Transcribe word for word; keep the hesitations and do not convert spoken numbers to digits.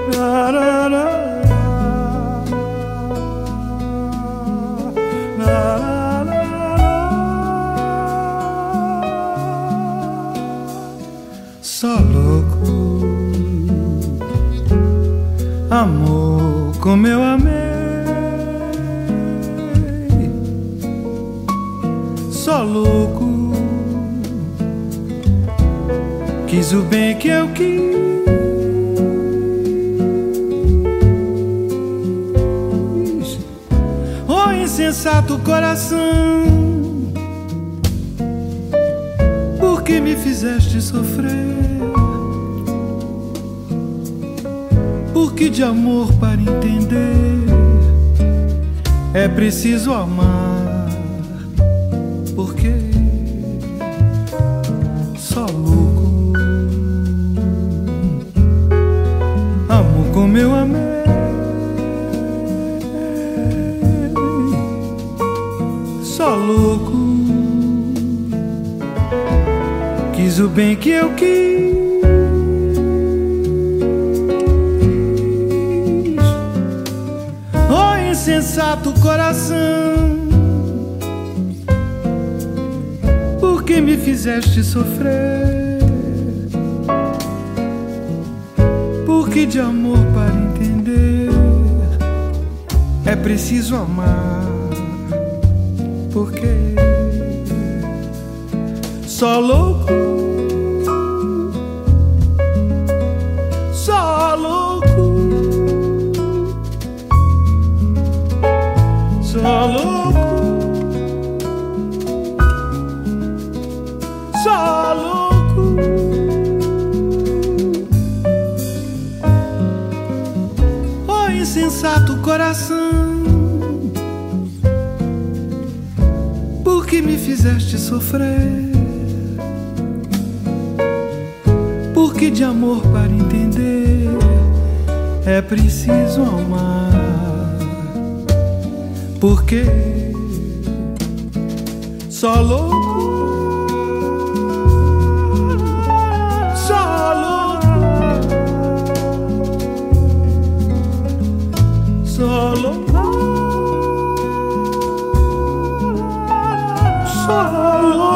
Só louco, amor como eu amei. Só louco, quis o bem que eu quis. Oh, insensato coração, por que me fizeste sofrer? Porque de amor para entender é preciso amar. Porque só louco, amo como eu amei. Só louco, quis o bem que eu quis. Insensato coração, por que me fizeste sofrer? Porque de amor para entender é preciso amar. Porque só louco, só louco, só louco, só louco, oh insensato coração, por que me fizeste sofrer? Porque de amor para entender é preciso amar. Porque só louco, só louco, só louco, só louco.